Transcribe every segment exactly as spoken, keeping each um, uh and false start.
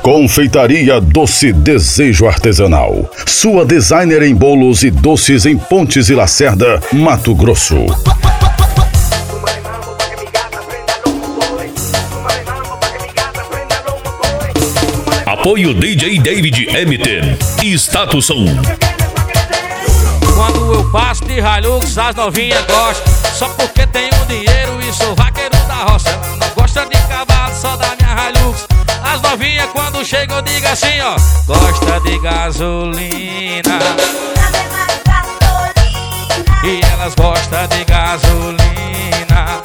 Confeitaria Doce Desejo Artesanal. Sua designer em bolos e doces em Pontes e Lacerda, Mato Grosso. Apoio D J David M T e Status Som. Quando eu passo de Hilux, as novinhas gostam. Só porque tenho dinheiro e sou vaqueiro da roça. Ela não gosta de cavalo, só da minha Hilux. As novinhas quando chegam eu digo assim, ó: gosta de gasolina. E elas gostam de gasolina.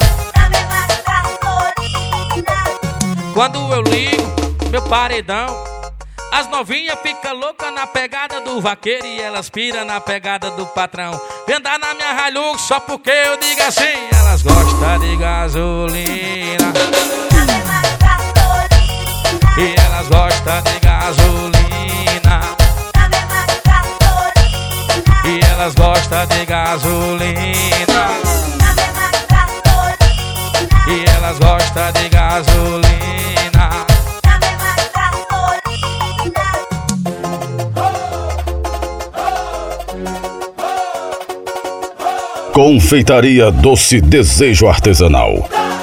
Quando eu ligo meu paredão, as novinhas ficam loucas na pegada do vaqueiro e elas piram na pegada do patrão. Vem andar na minha Hilux só porque eu digo assim. Elas gostam de gasolina. E elas gostam de gasolina. E elas gostam de gasolina. E elas gostam de gasolina. Confeitaria Doce Desejo Artesanal.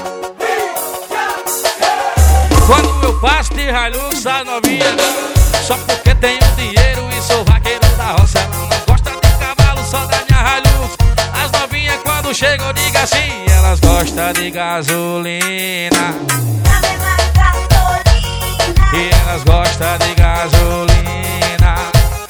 Quando eu passo de Hilux, as novinhas só porque tenho dinheiro e sou vaqueiro da roça. Ela não gosta de cavalo, só da minha Hilux. As novinhas quando chegam eu digo assim. Elas gostam de gasolina. E elas gostam de gasolina.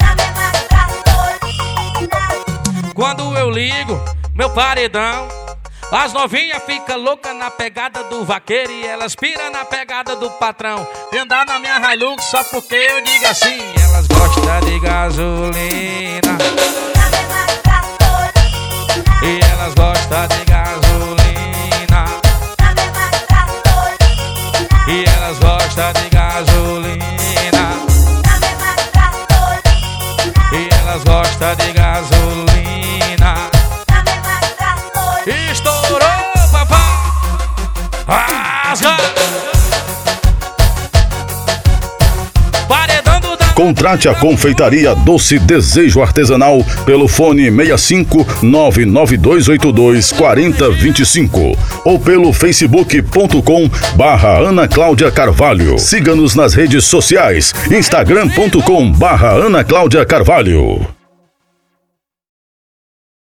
Quando eu ligo meu paredão, as novinhas ficam loucas na pegada do vaqueiro e elas piram na pegada do patrão. Vem andar na minha Hilux só porque eu digo assim. Elas gostam de gasolina. E elas gostam de gasolina. E elas gostam de gasolina. E elas gostam de gasolina. Estourou, papai! Rasga! Paredão do Dan... Contrate a Confeitaria Doce Desejo Artesanal pelo fone seis cinco nove nove dois oito dois quatro zero dois cinco ou pelo facebook ponto com barra Ana Cláudia Carvalho. Siga-nos nas redes sociais, instagram ponto com barra Ana Cláudia Carvalho.